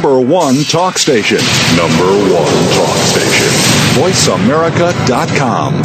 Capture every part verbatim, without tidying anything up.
number one talk station. Number one talk station. voice america dot com.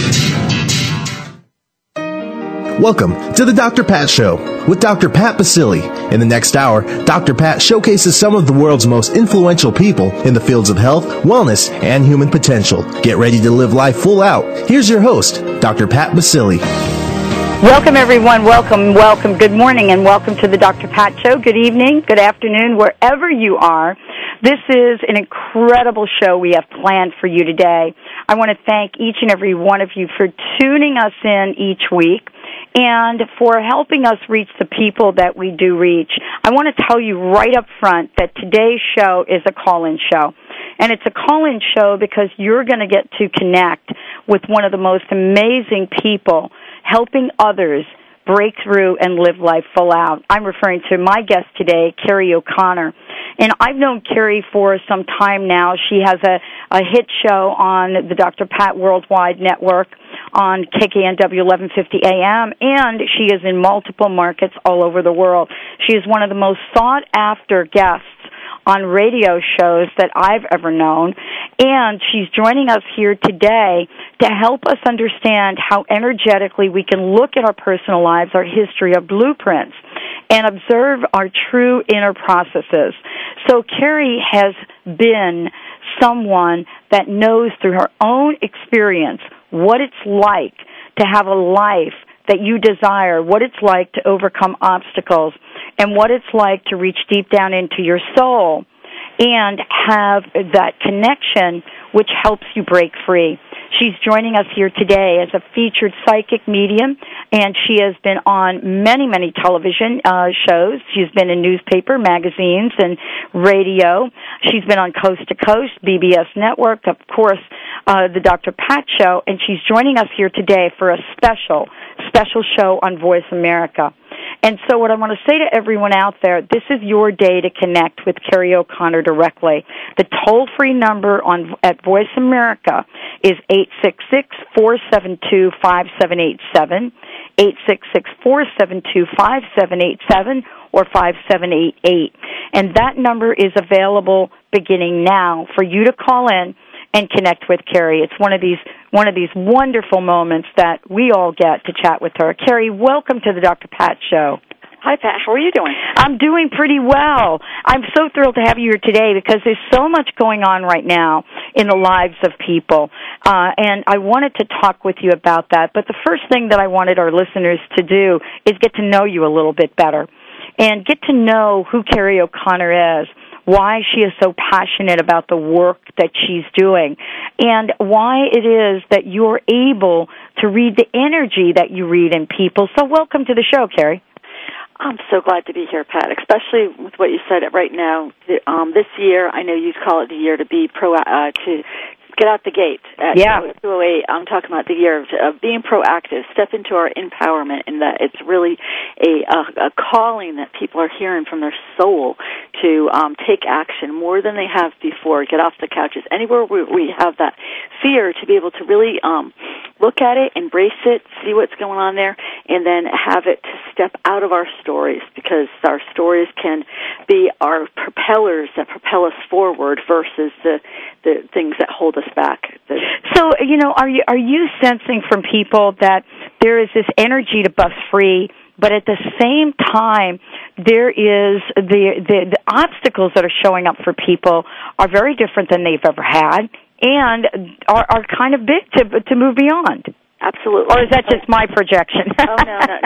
Welcome to the Doctor Pat Show with Doctor Pat Baccili. In the next hour, Doctor Pat showcases some of the world's most influential people in the fields of health, wellness, and human potential. Get ready to live life full out. Here's your host, Doctor Pat Baccili. Welcome, everyone. Welcome, welcome. Good morning, and welcome to the Doctor Pat Show. Good evening, good afternoon, wherever you are. This is an incredible show we have planned for you today. I want to thank each and every one of you for tuning us in each week and for helping us reach the people that we do reach. I want to tell you right up front that today's show is a call-in show. And it's a call-in show because you're going to get to connect with one of the most amazing people helping others break through and live life full out. I'm referring to my guest today, Carrie O'Connor. And I've known Carrie for some time now. She has a, a hit show on the Doctor Pat Worldwide Network on K K N W eleven fifty A M, and she is in multiple markets all over the world. She is one of the most sought-after guests on radio shows that I've ever known, and she's joining us here today to help us understand how energetically we can look at our personal lives, our history, our blueprints, and observe our true inner processes. So Carrie has been someone that knows through her own experience what it's like to have a life that you desire, what it's like to overcome obstacles, and what it's like to reach deep down into your soul and have that connection which helps you break free. She's joining us here today as a featured psychic medium, and she has been on many, many television uh, shows. She's been in newspaper, magazines, and radio. She's been on Coast to Coast, B B S Network, of course, uh, the Doctor Pat Show, and she's joining us here today for a special, special show on Voice America. And so what I want to say to everyone out there, this is your day to connect with Carrie O'Connor directly. The toll-free number on at Voice America is eight six six, four seven two, five seven eight seven, eight six six, four seven two, five seven eight seven, or five seven eight eight. And that number is available beginning now for you to call in and connect with Carrie. It's one of these one of these wonderful moments that we all get to chat with her. Carrie, welcome to the Doctor Pat Show. Hi, Pat. How are you doing? I'm doing pretty well. I'm so thrilled to have you here today because there's so much going on right now in the lives of people, uh, and I wanted to talk with you about that. But the first thing that I wanted our listeners to do is get to know you a little bit better and get to know who Carrie O'Connor is, why she is so passionate about the work that she's doing, and why it is that you're able to read the energy that you read in people. So welcome to the show, Carrie. I'm so glad to be here, Pat, especially with what you said right now. Um, this year, I know you call it the year to be pro, uh, to get out the gate. Uh, yeah. To a way, I'm talking about the year of, of being proactive, step into our empowerment, and that it's really a, a, a calling that people are hearing from their soul to um, take action more than they have before, get off the couches. Anywhere we, we have that fear, to be able to really um, look at it, embrace it, see what's going on there, and then have it to step out of our stories, because our stories can be our propellers that propel us forward versus the, the things that hold us back. So, you know, are you are you sensing from people that there is this energy to bust free, but at the same time, there is the, the the obstacles that are showing up for people are very different than they've ever had, and are, are kind of big to to move beyond? Absolutely. Or is that just my projection? Oh, no, no.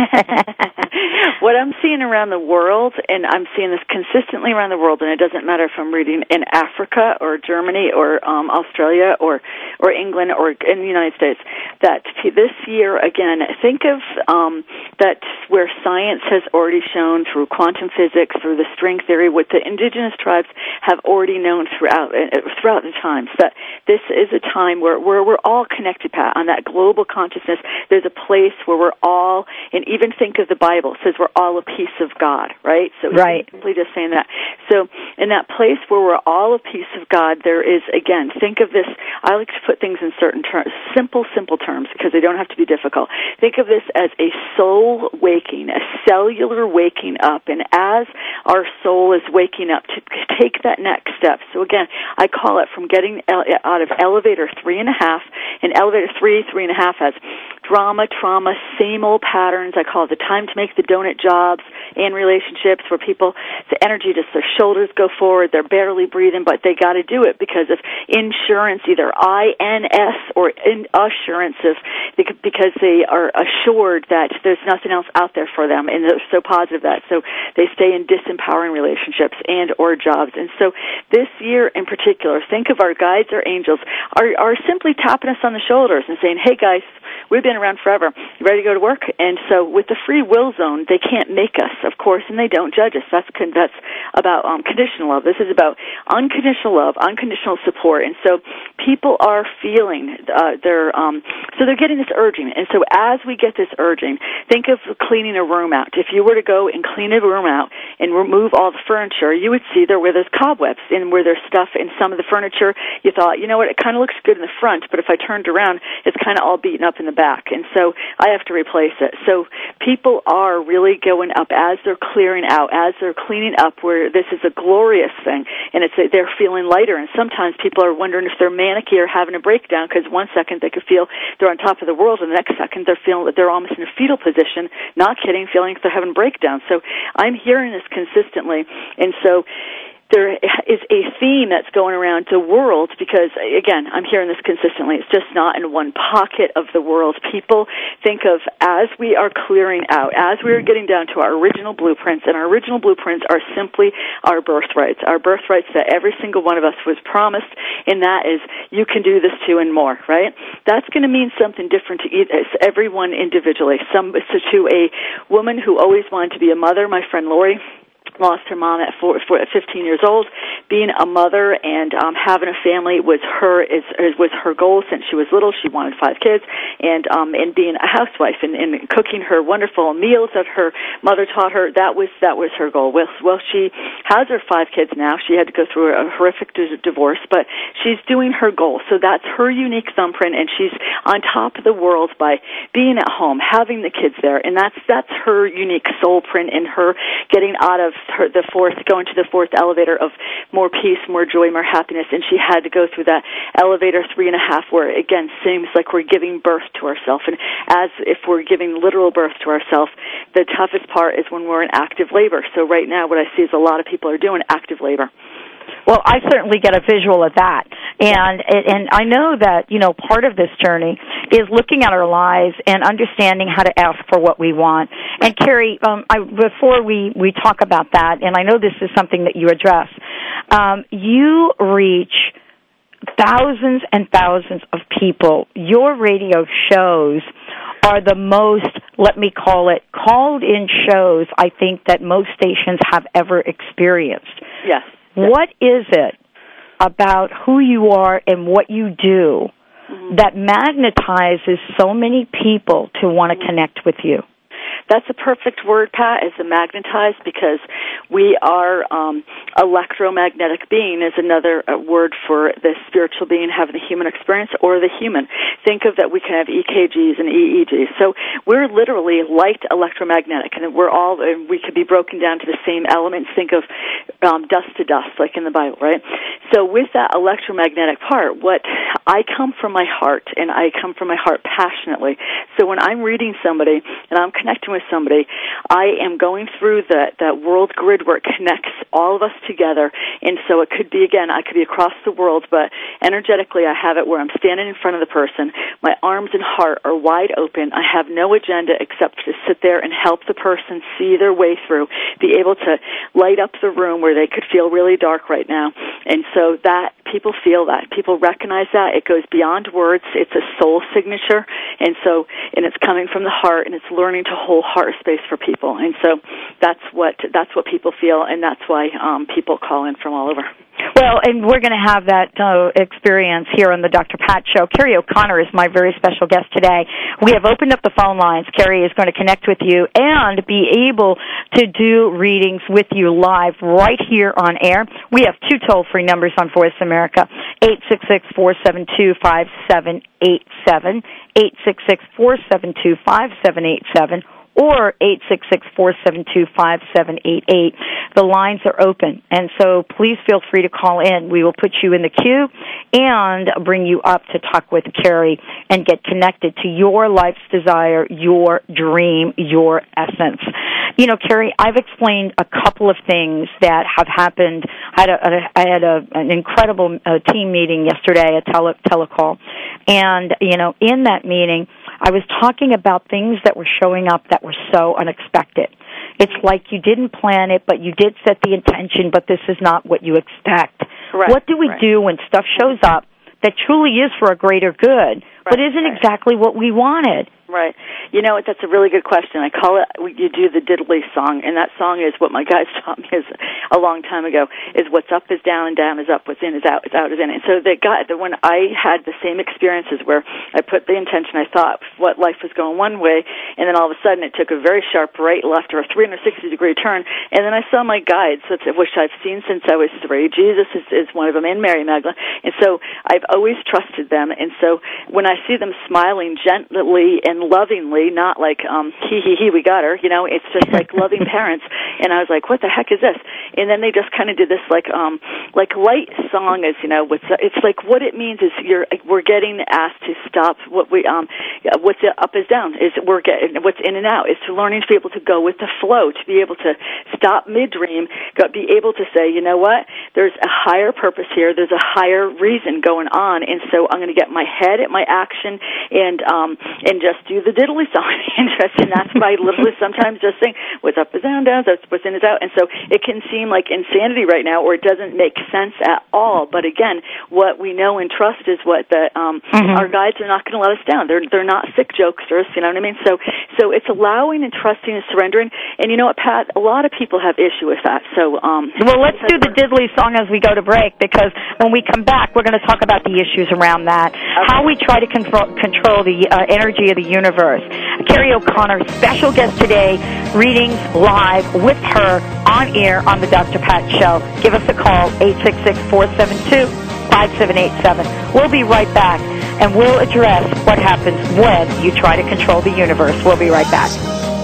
What I'm seeing around the world, and I'm seeing this consistently around the world, and it doesn't matter if I'm reading in Africa or Germany or um, Australia or, or England or in the United States, that this year, again, think of um, that where science has already shown through quantum physics, through the string theory, what the indigenous tribes have already known throughout, uh, throughout the times, that this is a time where, where we're all connected, Pat, on that global global consciousness, there's a place where we're all, and even think of the Bible, it says we're all a piece of God, right? So right. simply just saying that. So in that place where we're all a piece of God, there is, again, think of this, I like to put things in certain terms, simple, simple terms, because they don't have to be difficult. Think of this as a soul waking, a cellular waking up, and as our soul is waking up to take that next step. So again, I call it from getting out of elevator three and a half, and elevator three, three and a half has drama, trauma, same old patterns. I call it the time to make the donut jobs and relationships where people, the energy just, their shoulders go forward, they're barely breathing, but they got to do it because of insurance, either I N S or in assurance of, because they are assured that there's nothing else out there for them, and they're so positive that, so they stay in disempowering relationships and or jobs. And so this year in particular, think of our guides or angels are, are simply tapping us on the shoulders and saying, hey guys, we've been around forever. You ready to go to work? And so with the free will zone, they can't make us, of course, and they don't judge us. That's con- that's about um, conditional love. This is about unconditional love, unconditional support. And so people are feeling, uh, they're, um, so they're getting this urging. And so as we get this urging, think of cleaning a room out. If you were to go and clean a room out and remove all the furniture, you would see there where there's cobwebs and where there's stuff in some of the furniture. You thought, you know what, it kind of looks good in the front, but if I turned around, it's kind of all beaten up in the back. And so I have to replace it. So people are really going up as they're clearing out, as they're cleaning up, where this is a glorious thing, and it's a, they're feeling lighter. And sometimes people are wondering if they're manic or having a breakdown, because one second they could feel they're on top of the world, and the next second they're feeling that they're almost in a fetal position, not kidding, feeling like they're having a breakdown. So I'm hearing this consistently, and so there is a theme that's going around the world because, again, I'm hearing this consistently. It's just not in one pocket of the world. People think of, as we are clearing out, as we are getting down to our original blueprints, and our original blueprints are simply our birthrights, our birthrights that every single one of us was promised, and that is, you can do this too and more, right? That's going to mean something different to everyone individually. Some, so to a woman who always wanted to be a mother, my friend Lori, lost her mom at four, four, at fifteen years old. Being a mother and um, having a family was her is, is was her goal since she was little. She wanted five kids, and um, and being a housewife and, and cooking her wonderful meals that her mother taught her, that was that was her goal. Well, well, she has her five kids now. She had to go through a horrific divorce, but she's doing her goal. So that's her unique thumbprint, and she's on top of the world by being at home, having the kids there, and that's that's her unique soul print in her getting out of her, the fourth, going to the fourth elevator of more peace, more joy, more happiness, and she had to go through that elevator three and a half where, again, seems like we're giving birth to ourselves. And as if we're giving literal birth to ourselves, the toughest part is when we're in active labor. So right now what I see is a lot of people are doing active labor. Well, I certainly get a visual of that, and and I know that, you know, part of this journey is looking at our lives and understanding how to ask for what we want. And Carrie, um, I, before we, we talk about that, and I know this is something that you address, um, you reach thousands and thousands of people. Your radio shows are the most, let me call it, called-in shows I think that most stations have ever experienced. Yes. What is it about who you are and what you do mm-hmm. that magnetizes so many people to want to mm-hmm. connect with you? That's a perfect word, Pat, is the magnetized, because we are um, electromagnetic being is another uh, word for the spiritual being having the human experience, or the human. Think of that we can have E K Gs and E E Gs. So we're literally light electromagnetic, and we're all, uh, we could be broken down to the same elements. Think of um, dust to dust, like in the Bible, right? So with that electromagnetic part, what I come from my heart, and I come from my heart passionately. So when I'm reading somebody and I'm connecting with somebody, I am going through that that world grid where it connects all of us together. And so it could be, again, I could be across the world, but energetically I have it where I'm standing in front of the person. My arms and heart are wide open. I have no agenda except to sit there and help the person see their way through, be able to light up the room where they could feel really dark right now. And so that, people feel that. People recognize that. It goes beyond words. It's a soul signature. And so, and it's coming from the heart, and it's learning to hold heart space for people. And so that's what that's what people feel, and that's why um, people call in from all over. Well, and we're going to have that uh, experience here on the Doctor Pat Show. Carrie O'Connor is my very special guest today. We have opened up the phone lines. Carrie is going to connect with you and be able to do readings with you live right here on air. We have two toll-free numbers on Voice America, eight six six, four seven two, five seven eight seven, eight six six, four seven two, five seven eight seven, or eight six six, four seven two, five seven eight eight. The lines are open, and so please feel free to call in. We will put you in the queue and bring you up to talk with Carrie and get connected to your life's desire, your dream, your essence. You know, Carrie, I've explained a couple of things that have happened. I had, a, I had a, an incredible uh, team meeting yesterday, a tele, telecall, and, you know, in that meeting, I was talking about things that were showing up that were so unexpected. It's like you didn't plan it, but you did set the intention, but this is not what you expect. Right, what do we right. do when stuff shows up that truly is for a greater good, right, but isn't right. exactly what we wanted? Right. You know, that's a really good question. I call it, you do the diddly song, and that song is what my guys taught me is a long time ago, is what's up is down and down is up, what's in is out, what's out is in. And so the guy, the, when I had the same experiences where I put the intention, I thought what life was going one way, and then all of a sudden it took a very sharp right, left, or a three hundred sixty degree turn, and then I saw my guides, which I've seen since I was three. Jesus is, is one of them, and Mary Magdalene. And so I've always trusted them, and so when I see them smiling gently and lovingly, not like, um, hee, hee, hee, we got her, you know, it's just like loving parents. And I was like, what the heck is this? And then they just kind of did this like, um, like light song is, you know, what's, it's like what it means is you're, we're getting asked to stop what we, um, what's up is down, is we're getting, what's in and out, is to learning to be able to go with the flow, to be able to stop mid-dream, go, be able to say, you know what, there's a higher purpose here, there's a higher reason going on, and so I'm going to get my head at my action and, um, and just do the diddly song. Interesting. That's why I literally sometimes just sing what's up is down, down, what's in is out. And so it can seem like insanity right now, or it doesn't make sense at all. But again, what we know and trust is what the um, mm-hmm. our guides are not going to let us down. They're they're not sick jokesters. You know what I mean? So so it's allowing and trusting and surrendering. And you know what, Pat? A lot of people have issue with that. So um, well, let's do the diddly song as we go to break, because when we come back, we're going to talk about the issues around that, okay. how we try to control control the uh, energy of the universe. Carrie O'Connor, special guest today, readings live with her on air on the Doctor Pat Show. Give us a call, eight six six, four seven two, five seven eight seven. We'll be right back, and we'll address what happens when you try to control the universe. We'll be right back.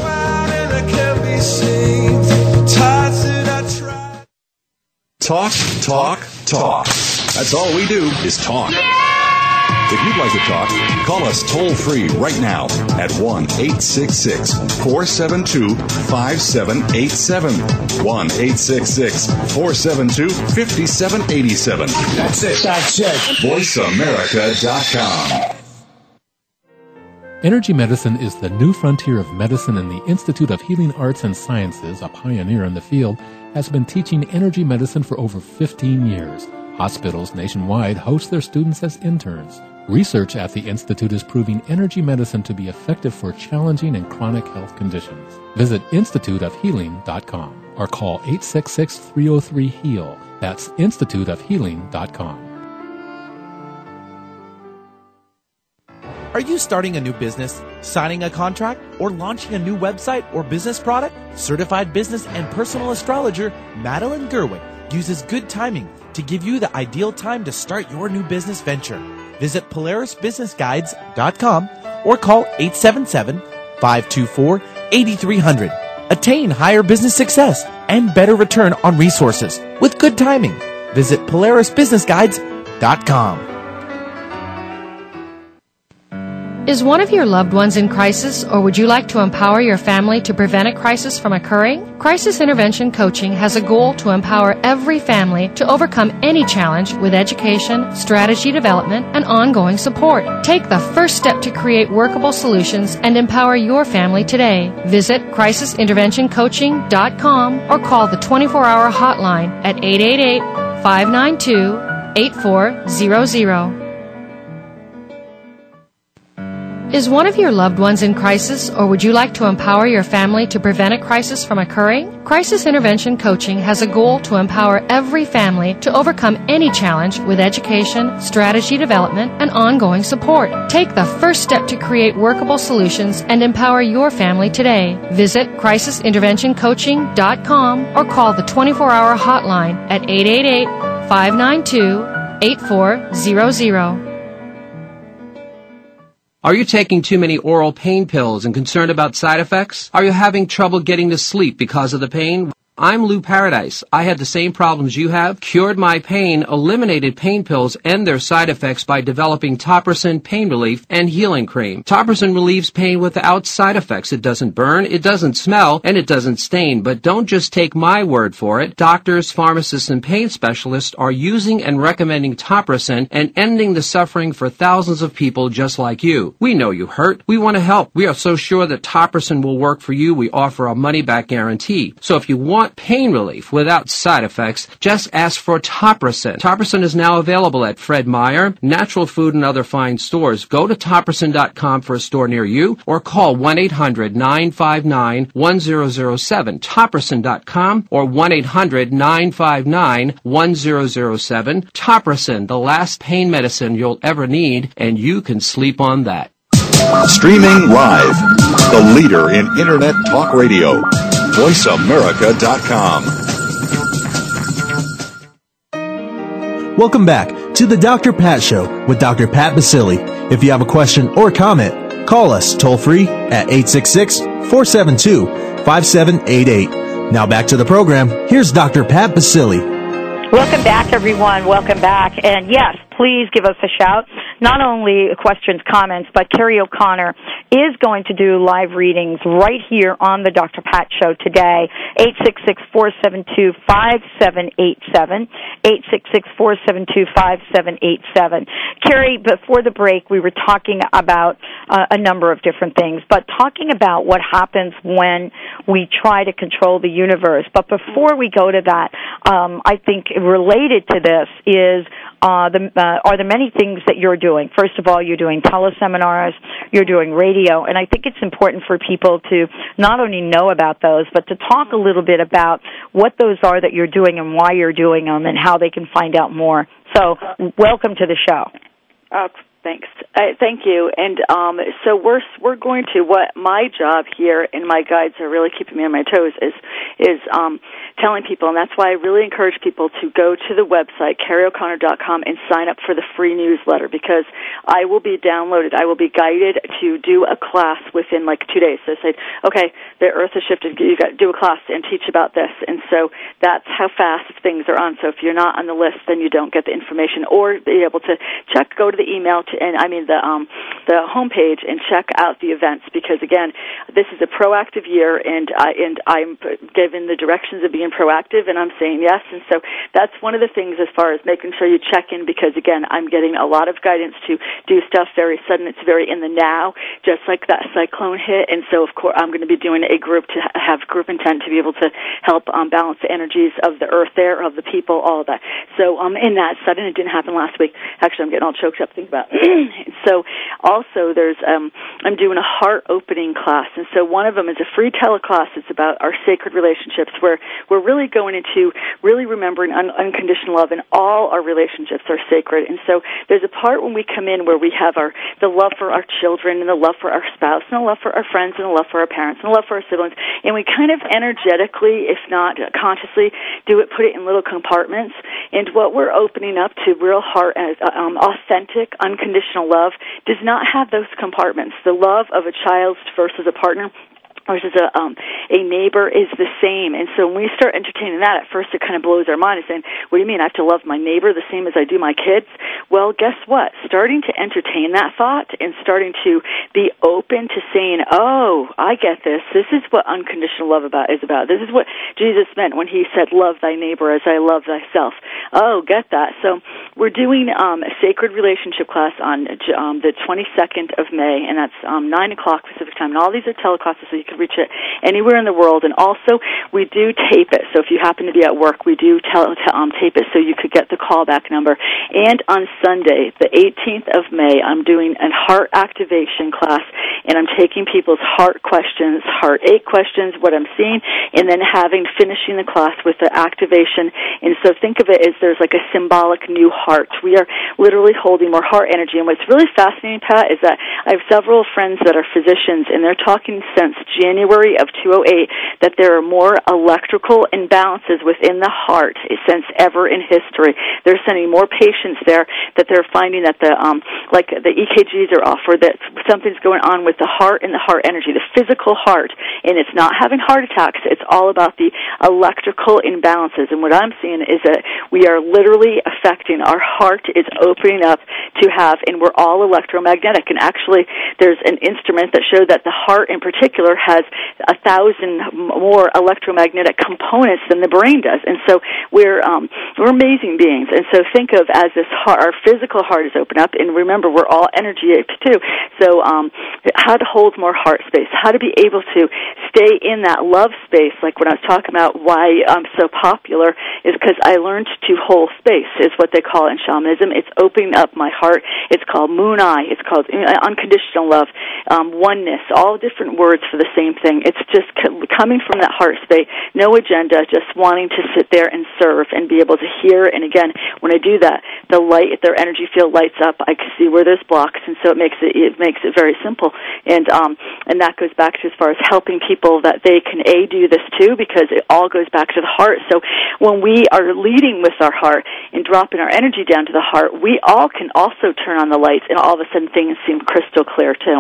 Talk, talk, talk. That's all we do is talk. If you'd like to talk, call us toll-free right now at one eight six six, four seven two, five seven eight seven. one eight six six, four seven two, five seven eight seven. That's it. That's it. voice america dot com. Energy medicine is the new frontier of medicine, and the Institute of Healing Arts and Sciences, a pioneer in the field, has been teaching energy medicine for over fifteen years. Hospitals nationwide host their students as interns. Research at the Institute is proving energy medicine to be effective for challenging and chronic health conditions. Visit institute of healing dot com or call eight six six, three zero three, HEAL. That's institute of healing dot com. Are you starting a new business, signing a contract, or launching a new website or business product? Certified business and personal astrologer Madeline Gerwig uses good timing to give you the ideal time to start your new business venture. Visit Polaris Business Guides dot com or call eight seven seven, five two four, eight three zero zero. Attain higher business success and better return on resources with good timing. Visit Polaris Business Guides dot com. Is one of your loved ones in crisis, or would you like to empower your family to prevent a crisis from occurring? Crisis Intervention Coaching has a goal to empower every family to overcome any challenge with education, strategy development, and ongoing support. Take the first step to create workable solutions and empower your family today. Visit crisis intervention coaching dot com or call the twenty-four hour hotline at eight eight eight, five nine two, eight four zero zero. Is one of your loved ones in crisis, or would you like to empower your family to prevent a crisis from occurring? Crisis Intervention Coaching has a goal to empower every family to overcome any challenge with education, strategy development, and ongoing support. Take the first step to create workable solutions and empower your family today. Visit crisis intervention coaching dot com or call the twenty-four hour hotline at eight eight eight, five nine two, eight four zero zero. Are you taking too many oral pain pills and concerned about side effects? Are you having trouble getting to sleep because of the pain? I'm Lou Paradise. I had the same problems you have, cured my pain, eliminated pain pills and their side effects by developing Topricin Pain Relief and Healing Cream. Topricin relieves pain without side effects. It doesn't burn, it doesn't smell, and it doesn't stain. But don't just take my word for it. Doctors, pharmacists, and pain specialists are using and recommending Topricin and ending the suffering for thousands of people just like you. We know you hurt. We want to help. We are so sure that Topricin will work for you, we offer a money-back guarantee. So if you want pain relief without side effects, just ask for Topricin. Topricin is now available at Fred Meyer, Natural Food, and other fine stores. Go to Topricin dot com for a store near you or call one eight hundred, nine five nine, one zero zero seven. Topricin dot com or one eight hundred, nine five nine, one zero zero seven. Topricin, the last pain medicine you'll ever need, and you can sleep on that. Streaming live, the leader in Internet talk radio. voice america dot com. Welcome back to the Doctor Pat Show with Doctor Pat Baccili. If you have a question or comment, call us toll free at eight six six, four seven two, five seven eight eight. Now back to the program. Here's Doctor Pat Baccili. Welcome back, everyone. Welcome back. And yes, please give us a shout. Not only questions, comments, but Carrie O'Connor is going to do live readings right here on the Doctor Pat Show today. eight six six, four seven two, five seven eight seven. eight six six, four seven two, five seven eight seven. Carrie, before the break, we were talking about uh, a number of different things, but talking about what happens when we try to control the universe. But before we go to that, um, I think related to this is uh, the uh, are the many things that you're doing. First of all, you're doing teleseminars, you're doing radio, and I think it's important for people to not only know about those, but to talk a little bit about what those are that you're doing and why you're doing them and how they can find out more. So, welcome to the show. Uh, thanks. Uh, thank you. And um, so we're we're going to what my job here and my guides are really keeping me on my toes is is um, telling people, and that's why I really encourage people to go to the website carrie o'connor dot com and sign up for the free newsletter, because I will be downloaded. I will be guided to do a class within like two days. So say, okay, the Earth has shifted. You got to do a class and teach about this, and so that's how fast things are on. So if you're not on the list, then you don't get the information, or be able to check, go to the email to, and I mean the um, the homepage and check out the events, because again, this is a proactive year, and I and I'm given the directions of being proactive, and I'm saying yes. And so that's one of the things as far as making sure you check in, because again, I'm getting a lot of guidance to do stuff very sudden. It's very in the now, just like that cyclone hit. And so of course I'm going to be doing a group to have group intent to be able to help um, balance the energies of the earth there, of the people, all of that. So um, in that sudden, it didn't happen last week. Actually, I'm getting all choked up thinking about it. So also there's um, I'm doing a heart opening class, and so one of them is a free teleclass. It's about our sacred relationships, where we're really going into really remembering un- unconditional love, and all our relationships are sacred. And so there's a part when we come in where we have our the love for our children, and the love for our spouse, and the love for our friends, and the love for our parents, and the love for our siblings, and we kind of energetically, if not consciously, do it, put it in little compartments. And what we're opening up to real heart, um, authentic, unconditional love does not have those compartments. The love of a child versus a partner versus a um, a neighbor is the same. And so when we start entertaining that, at first it kind of blows our mind and saying, what do you mean, I have to love my neighbor the same as I do my kids? Well, guess what? Starting to entertain that thought and starting to be open to saying, oh, I get this. This is what unconditional love about is about. This is what Jesus meant when he said, love thy neighbor as I love thyself. Oh, get that. So we're doing um, a sacred relationship class on um, the twenty-second of May, and that's um, nine o'clock Pacific time. And all these are teleclasses, so you can reach it anywhere in the world. And also, we do tape it. So if you happen to be at work, we do tele- t- um, tape it so you could get the callback number. And on Sunday, the eighteenth of May, I'm doing a heart activation class, and I'm taking people's heart questions, heartache questions, what I'm seeing, and then having, finishing the class with the activation. And so think of it as there's like a symbolic new heart. We are literally holding more heart energy. And what's really fascinating, Pat, is that I have several friends that are physicians, and they're talking since January of two thousand eight that there are more electrical imbalances within the heart since ever in history. They're sending more patients there that they're finding that the, um, like the E K Gs are off, or that something's going on with the heart and the heart energy, the physical heart, and it's not having heart attacks. It's all about the electrical imbalances. And what I'm seeing is that we are literally affecting, our heart is opening up to have, and we're all electromagnetic. And actually, there's an instrument that showed that the heart in particular has a thousand more electromagnetic components than the brain does. And so we're um, we're amazing beings. And so think of as this heart, our physical heart is open up, and remember, we're all energy too. So um, how to hold more heart space, how to be able to stay in that love space, like when I was talking about why I'm so popular, is because I learned to hold space, is what they call it in shamanism. It's opening up my heart. It's called moon eye. It's called unconditional love, um, oneness, all different words for the same thing. It's just coming from that heart space, no agenda, just wanting to sit there and serve and be able to hear. And again, when I do that, the light, their energy field lights up. I can see where there's blocks, and so it makes it it makes it very simple. And um, and that goes back to as far as helping people that they can a do this too, because it all goes back to the heart. So when we are leading with our heart and dropping our energy down to the heart, we all can also turn on the lights, and all of a sudden things seem crystal clear too.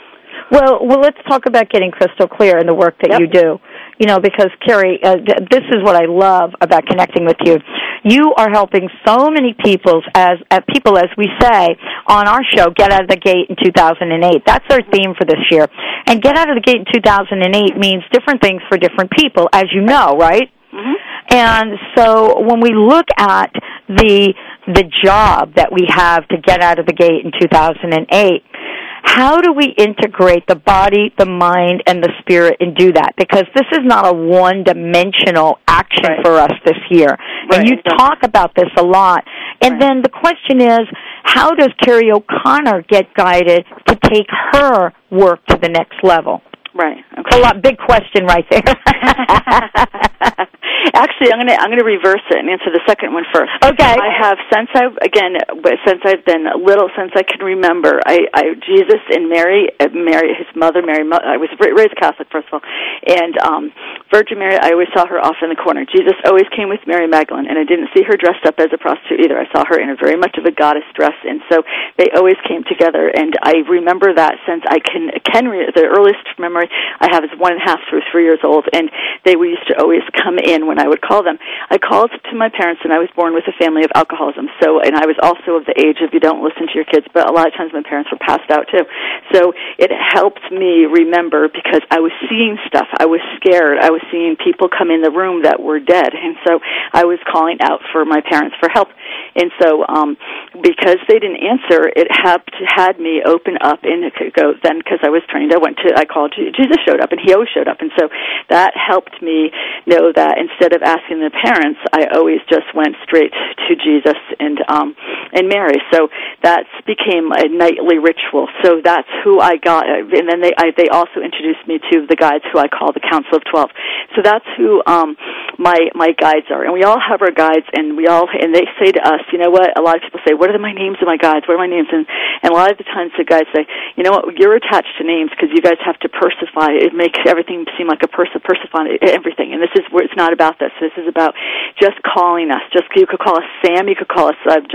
Well, well, let's talk about getting crystal clear in the work that yep. you do. You know, because, Carrie, uh, this is what I love about connecting with you. You are helping so many people, as, as people, as we say on our show, get out of the gate in two thousand eight. That's our theme for this year. And get out of the gate in two thousand eight means different things for different people, as you know, right? Mm-hmm. And so when we look at the the job that we have to get out of the gate in two thousand eight, how do we integrate the body, the mind, and the spirit and do that? Because this is not a one-dimensional action right. for us this year. Right. And you talk about this a lot. And right. then the question is, how does Carrie O'Connor get guided to take her work to the next level? Right. Okay. A lot, big question right there. Actually, I'm going to I'm going to reverse it and answer the second one first. Okay. I have since I've again since I've been little, since I can remember. I, I Jesus and Mary, uh, Mary, his mother, Mary. I was raised Catholic, first of all, and um, Virgin Mary. I always saw her off in the corner. Jesus always came with Mary Magdalene, and I didn't see her dressed up as a prostitute either. I saw her in a very much of a goddess dress, and so they always came together. And I remember that since I can can re- the earliest memory I have is one and a half through three years old, and they used to always come in when I would call them. I called to my parents, and I was born with a family of alcoholism, so, and I was also of the age of you don't listen to your kids, but a lot of times my parents were passed out too. So it helped me remember, because I was seeing stuff. I was scared. I was seeing people come in the room that were dead, and so I was calling out for my parents for help. And so um, because they didn't answer, it had, had me open up and go then, because I was trained, I went to, I called, Jesus showed up, and he always showed up. And so that helped me know that instead of asking the parents, I always just went straight to Jesus and um, and Mary. So that became a nightly ritual. So that's who I got. And then they I, they also introduced me to the guides, who I call the Council of Twelve. So that's who um, my my guides are. And we all have our guides, and we all and they say to us, you know what? A lot of people say, what are my names of my guides? What are my names? And and a lot of the times the guides say, you know what? You're attached to names because you guys have to persify. It makes everything seem like a person persifying everything. And this is where it's not about this. This is about just calling us. Just you could call us Sam. You could call us uh, John Edwards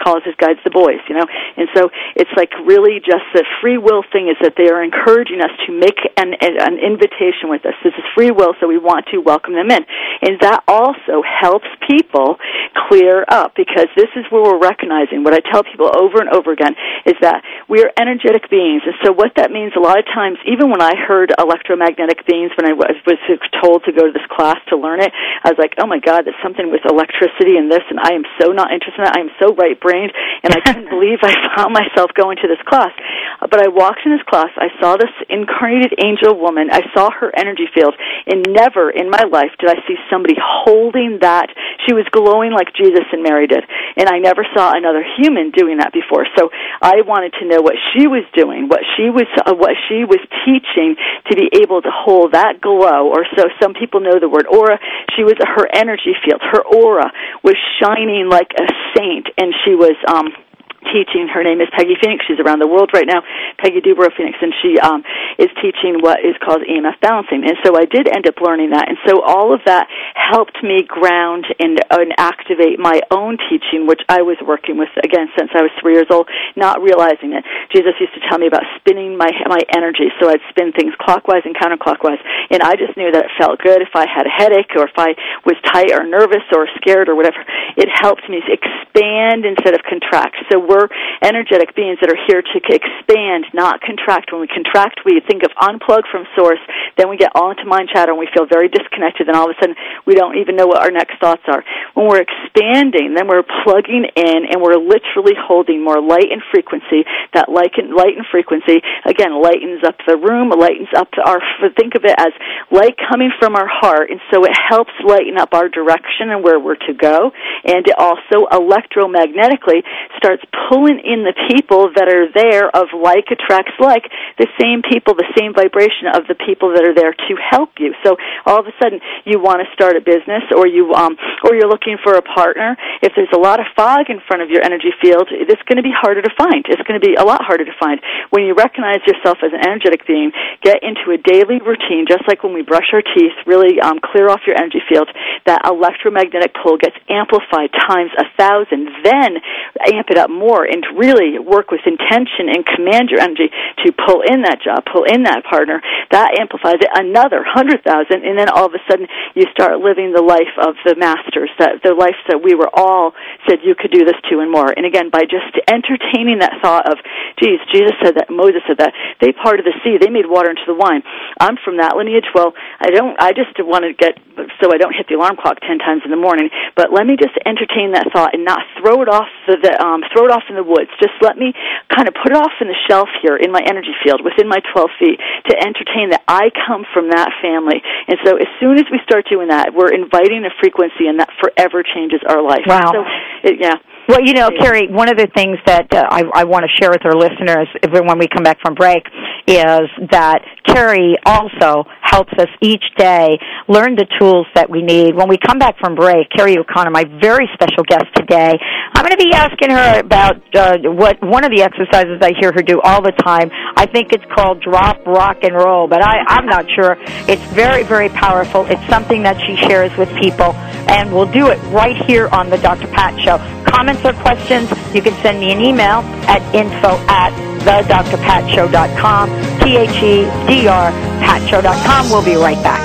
calls his guides the boys, you know. And so it's like really just the free will thing is that they are encouraging us to make an, an invitation with us. This is free will, so we want to welcome them in. And that also helps people clear up, because this is where we're recognizing, what I tell people over and over again, is that we are energetic beings. And so what that means, a lot of times, even when I heard electromagnetic beings, when I was told to go to this class to learn it, I was like, oh my God, there's something with electricity and this, and I am so not interested in that. I am so right-brained, and I couldn't believe I found myself going to this class. But I walked in this class, I saw this incarnated angel woman, I saw her energy field, and never in my life did I see somebody holding that. She was glowing like Jesus and Mary did, and I never saw another human doing that before. So I wanted to know what she was doing, what she was uh, what she was teaching, to be able to hold that glow, or so some people know the word aura. She was, her energy field, her aura was shining like a saint, and she was um teaching. Her name is Peggy Phoenix. She's around the world right now, Peggy Dubrow Phoenix, and she um, is teaching what is called E M F balancing. And so I did end up learning that. And so all of that helped me ground and, and activate my own teaching, which I was working with, again, since I was three years old, not realizing it. Jesus used to tell me about spinning my my energy, so I'd spin things clockwise and counterclockwise. And I just knew that it felt good if I had a headache, or if I was tight or nervous or scared or whatever. It helped me expand instead of contract. So we're energetic beings that are here to expand, not contract. When we contract, we think of unplug from source, then we get all into mind chatter and we feel very disconnected, and all of a sudden we don't even know what our next thoughts are. When we're expanding, then we're plugging in, and we're literally holding more light and frequency. That light and, light and frequency, again, lightens up the room, lightens up our, think of it as light coming from our heart, and so it helps lighten up our direction and where we're to go, and it also electromagnetically starts pulling in the people that are there, of like attracts like, the same people, the same vibration of the people that are there to help you. So all of a sudden you want to start a business, or you um or you're looking for a partner. If there's a lot of fog in front of your energy field, it's going to be harder to find. It's going to be a lot harder to find. When you recognize yourself as an energetic being, get into a daily routine, just like when we brush our teeth, really um, clear off your energy field. That electromagnetic pull gets amplified times a thousand. Then amp it up more and really work with intention and command your energy to pull in that job, pull in that partner. That amplifies it another hundred thousand, and then all of a sudden you start living the life of the masters, that the life that we were all said you could do this too and more. And again, by just entertaining that thought of, geez, Jesus said that, Moses said that, they parted the sea, they made water into the wine. I'm from that lineage. Well, I don't. I just want to get so I don't hit the alarm clock ten times in the morning. But let me just entertain that thought and not throw it off the, the um, throw it off in the woods. Just let me kind of put it off in the shelf here in my energy field within my twelve feet to entertain that I come from that family. And so as soon as we start doing that, we're inviting a frequency, and that forever changes our life. Wow. So, it, yeah. Well, you know, Carrie, one of the things that uh, I, I want to share with our listeners when we come back from break is that Carrie also helps us each day learn the tools that we need. When we come back from break, Carrie O'Connor, my very special guest today, I'm going to be asking her about uh, what one of the exercises I hear her do all the time. I think it's called drop, rock, and roll, but I, I'm not sure. It's very, very powerful. It's something that she shares with people, and we'll do it right here on the Doctor Pat Show. Comments or questions, you can send me an email at info at the dr pat show dot com, T H E D R pat show dot com. We'll be right back.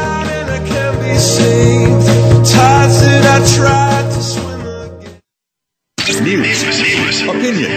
News, opinion,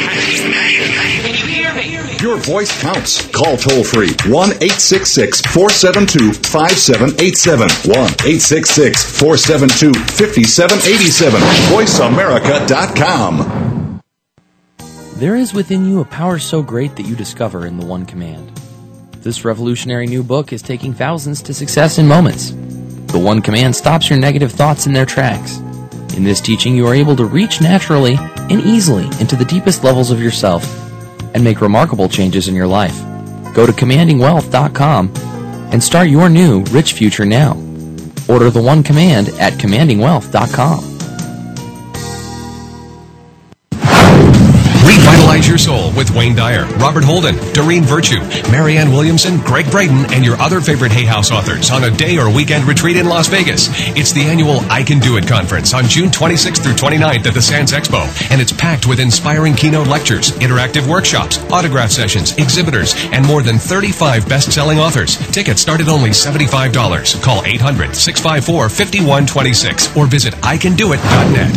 your voice counts. Call toll free one eight six six, four seven two, five seven eight seven, one eight six six, four seven two, five seven eight seven, voice america dot com. There is within you a power so great that you discover in the One Command. This revolutionary new book is taking thousands to success in moments. The One Command stops your negative thoughts in their tracks. In this teaching, you are able to reach naturally and easily into the deepest levels of yourself and make remarkable changes in your life. Go to commanding wealth dot com and start your new rich future now. Order the One Command at commanding wealth dot com. Revitalize your Your Soul with Wayne Dyer, Robert Holden, Doreen Virtue, Marianne Williamson, Greg Braden, and your other favorite Hay House authors on a day or weekend retreat in Las Vegas. It's the annual I Can Do It conference on June twenty-sixth through twenty-ninth at the Sands Expo, and it's packed with inspiring keynote lectures, interactive workshops, autograph sessions, exhibitors, and more than thirty-five best-selling authors. Tickets start at only seventy-five dollars. Call eight hundred, six five four, five one two six or visit I can do it dot net.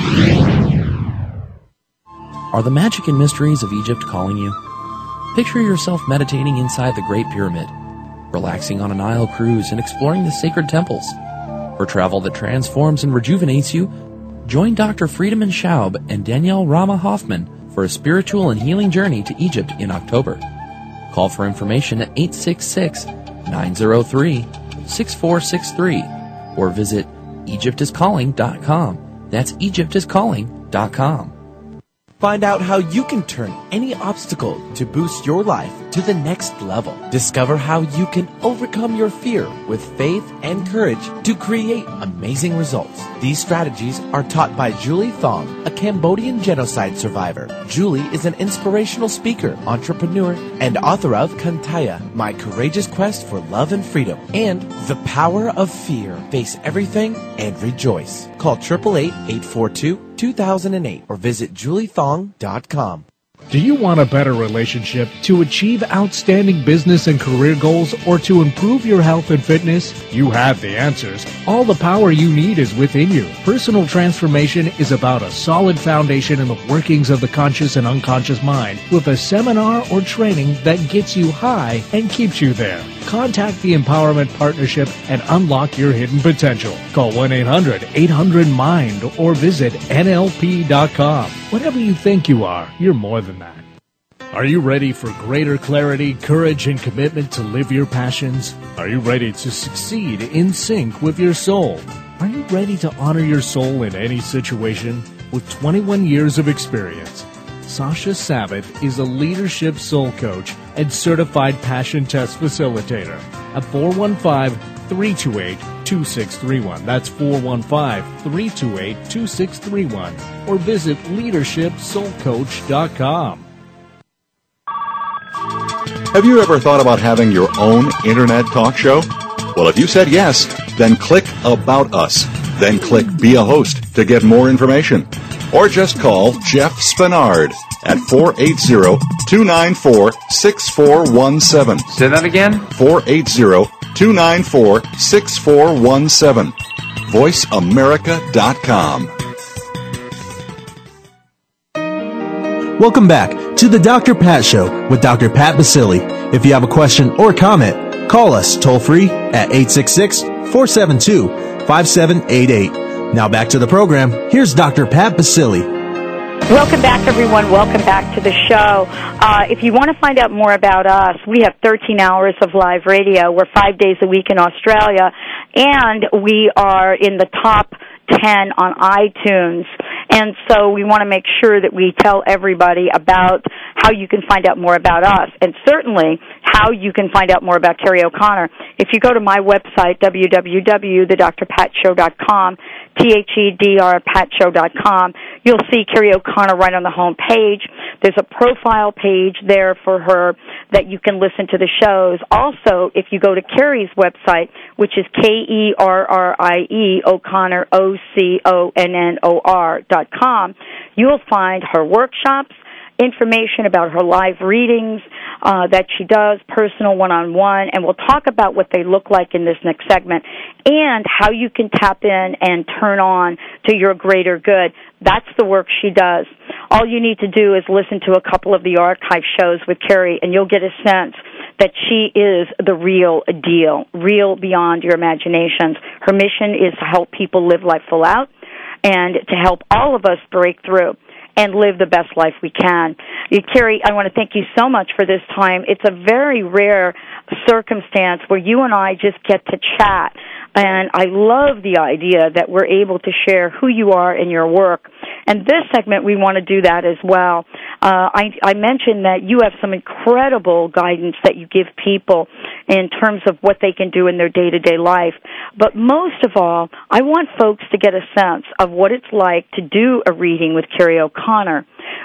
Are the magic and mysteries of Egypt calling you? Picture yourself meditating inside the Great Pyramid, relaxing on a Nile cruise and exploring the sacred temples. For travel that transforms and rejuvenates you, join Doctor Friedemann Schaub and Danielle Rama Hoffman for a spiritual and healing journey to Egypt in October. Call for information at eight six six, nine zero three, six four six three or visit egypt is calling dot com. That's egypt is calling dot com. Find out how you can turn any obstacle to boost your life to the next level. Discover how you can overcome your fear with faith and courage to create amazing results. These strategies are taught by Julie Thong, a Cambodian genocide survivor. Julie is an inspirational speaker, entrepreneur, and author of Kantaya, My Courageous Quest for Love and Freedom, and The Power of Fear. Face everything and rejoice. Call eight eight eight, eight four two, two thousand eight or visit julie thong dot com. Do you want a better relationship, to achieve outstanding business and career goals, or to improve your health and fitness? You have the answers. All the power you need is within you. Personal transformation is about a solid foundation in the workings of the conscious and unconscious mind, with a seminar or training that gets you high and keeps you there. Contact the Empowerment Partnership and unlock your hidden potential. Call one eight hundred, eight hundred, MIND or visit N L P dot com. Whatever you think you are, you're more than that. Are you ready for greater clarity, courage, and commitment to live your passions? Are you ready to succeed in sync with your soul? Are you ready to honor your soul in any situation? With twenty-one years of experience, Sasha Sabat is a leadership soul coach and certified passion test facilitator at four one five, three two eight, two six three one. That's four one five, three two eight, two six three one. Or visit leadership soul coach dot com. Have you ever thought about having your own internet talk show? Well, if you said yes, then click About Us. Then click Be a Host to get more information. Or just call Jeff Spinard at four eight zero, two nine four, six four one seven. Say that again? four eight zero, two nine four, six four one seven. voice america dot com. Welcome back to the Doctor Pat Show with Doctor Pat Baccili. If you have a question or comment, call us toll-free at eight six six, four seven two, five seven eight eight. Now back to the program. Here's Doctor Pat Baccili. Welcome back, everyone. Welcome back to the show. Uh, if you want to find out more about us, we have thirteen hours of live radio. We're five days a week in Australia, and we are in the top ten on iTunes. And so we want to make sure that we tell everybody about how you can find out more about us, and certainly how you can find out more about Carrie O'Connor. If you go to my website, w w w dot the dr pat show dot com, T H E D R pat show dot com, you'll see Carrie O'Connor right on the home page. There's a profile page there for her that you can listen to the shows. Also, if you go to Carrie's website, which is K E R R I E, O'Connor, O C O N N O R dot com, you'll find her workshops, information about her live readings uh, that she does, personal one-on-one, and we'll talk about what they look like in this next segment and how you can tap in and turn on to your greater good. That's the work she does. All you need to do is listen to a couple of the archive shows with Carrie, and you'll get a sense that she is the real deal, real beyond your imaginations. Her mission is to help people live life full out and to help all of us break through and live the best life we can. Carrie, I want to thank you so much for this time. It's a very rare circumstance where you and I just get to chat, and I love the idea that we're able to share who you are in your work. And this segment, we want to do that as well. Uh, I, I mentioned that you have some incredible guidance that you give people in terms of what they can do in their day-to-day life. But most of all, I want folks to get a sense of what it's like to do a reading with Carrie O'Connor.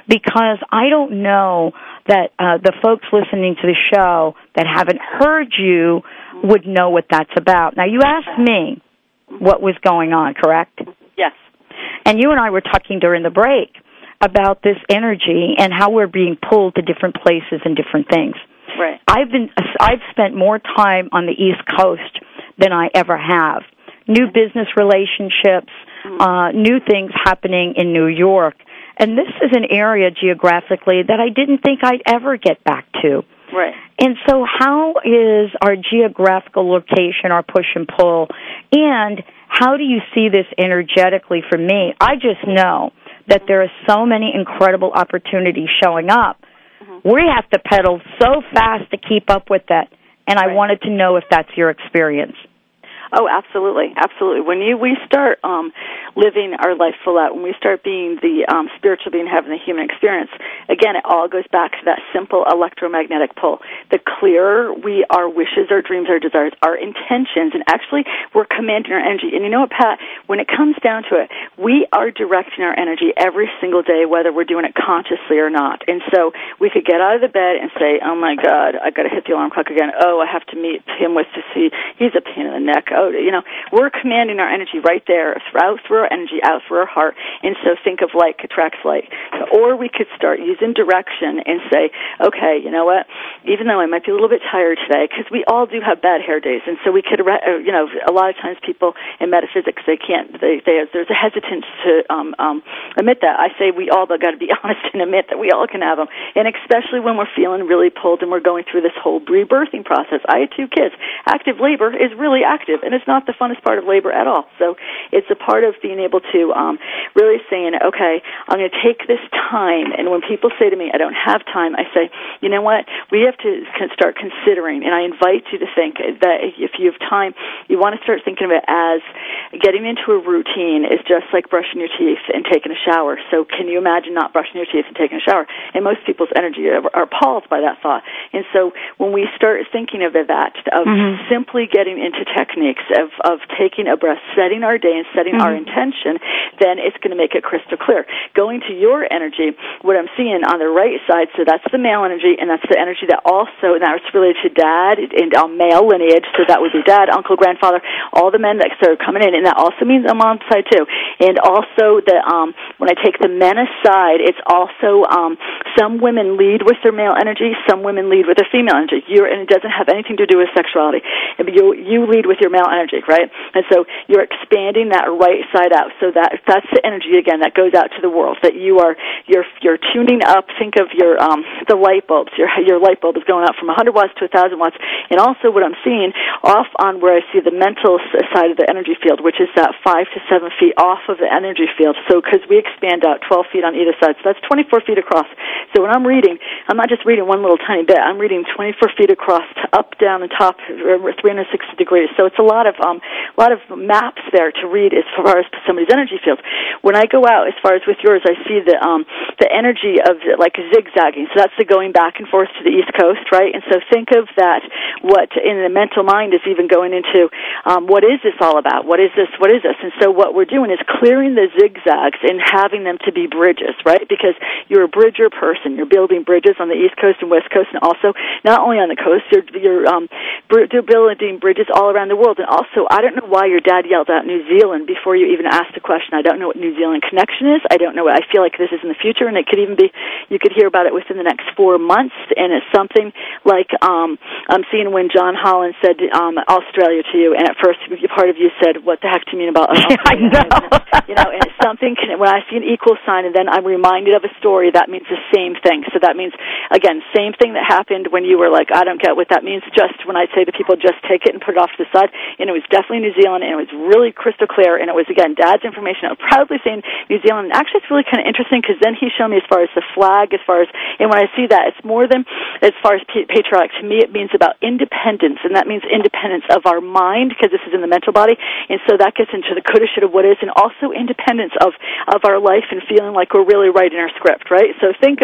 because I don't know that uh, the folks listening to the show that haven't heard you would know what that's about. Now, you asked me what was going on, correct? Yes. And you and I were talking during the break about this energy and how we're being pulled to different places and different things. Right. I've been I've spent more time on the East Coast than I ever have. New business relationships, uh, new things happening in New York. And this is an area geographically that I didn't think I'd ever get back to. Right. And so how is our geographical location, our push and pull, and how do you see this energetically for me? I just know that there are so many incredible opportunities showing up. Mm-hmm. We have to pedal so fast to keep up with that. And I right. wanted to know if that's your experience. Oh, absolutely, absolutely. When you we start um, living our life full out, when we start being the um, spiritual being, having the human experience, again, it all goes back to that simple electromagnetic pull. The clearer we, our wishes, our dreams, our desires, our intentions, and actually we're commanding our energy. And you know what, Pat? When it comes down to it, we are directing our energy every single day, whether we're doing it consciously or not. And so we could get out of the bed and say, "Oh my God, I got to hit the alarm clock again. Oh, I have to meet him with to see. He's a pain in the neck." Oh, you know, we're commanding our energy right there, out through our energy, out through our heart. And so think of like attracts like. Or we could start using direction and say, okay, you know what, even though I might be a little bit tired today, because we all do have bad hair days, and so we could, you know, a lot of times people in metaphysics, they can't, they, they there's a hesitance to um, um, admit that. I say we all got to be honest and admit that we all can have them, and especially when we're feeling really pulled and we're going through this whole rebirthing process. I had two kids. Active labor is really active, and it's not the funnest part of labor at all. So it's a part of being able to um, really saying, okay, I'm going to take this time. And when people say to me, I don't have time, I say, you know what, we have to start considering, and I invite you to think that if you have time, you want to start thinking of it as getting into a routine is just like brushing your teeth and taking a shower. So can you imagine not brushing your teeth and taking a shower? And most people's energy are, are appalled by that thought. And so when we start thinking of that, of mm-hmm. simply getting into techniques of, of taking a breath, setting our day and setting mm-hmm. our intention, then it's going to make it crystal clear. Going to your energy, what I'm seeing on the right side, so that's the male energy, and that's the energy that also, and that's related to dad and uh, male lineage, so that would be dad, uncle, grandfather, all the men that started coming in, and that also means a mom's side too. And also, the um, when I take the men aside, it's also um, some women lead with their male energy, some women lead with their female energy. You're, and it doesn't have anything to do with sexuality. You, you lead with your male energy, right? And so you're expanding that right side out. So that that's the energy again that goes out to the world. That you are you're you're tuning up. Think of your um, the light bulbs. Your your light bulb is going out from one hundred watts to one thousand watts. And also what I'm seeing off on where I see the mental side of the energy field, which is that five to seven feet off of the energy field. So because we expand out twelve feet on either side, so that's twenty-four feet across. So when I'm reading, I'm not just reading one little tiny bit. I'm reading twenty-four feet across, up, down, and top, three hundred sixty degrees. So it's a lot of um, a lot of maps there to read as far as somebody's energy field. When I go out, as far as with yours, I see the um, the energy of like zigzagging. So that's the going back and forth to the East Coast, right? And so think of that. What in the mental mind is even going into um, what is this all about? What is this? What is this? And so what we're doing is clearing the zigzags and having them to be bridges, right? Because you're a bridger person. You're building bridges on the East Coast and West Coast, and also not only on the coast. You're you're um, building bridges all around the world. And also, I don't know why your dad yelled out New Zealand before you even asked the question. I don't know what New Zealand connection is. I don't know what, I feel like this is in the future, and it could even be, you could hear about it within the next four months, and it's something like, um, I'm seeing when John Holland said, um, Australia to you, and at first part of you said, what the heck do you mean about Australia? I know. You know, and it's something, when I see an equal sign, and then I'm reminded of a story, that means the same thing. So that means, again, same thing that happened when you were like, I don't get what that means, just when I say to people, just take it and put it off to the side, and it was definitely New Zealand, and it was really crystal clear, and it was, again, Dad's information. I was proudly saying New Zealand, and actually it's really kind of interesting, because then he showed me as far as the flag, as far as, and when I see that, it's more than, as far as patriotic, to me it means about independence, and that means independence of our mind, because this is in the mental body, and so that gets into the coulda, shoulda, what is, and also independence of, of our life and feeling like we're really writing our script, right? So think of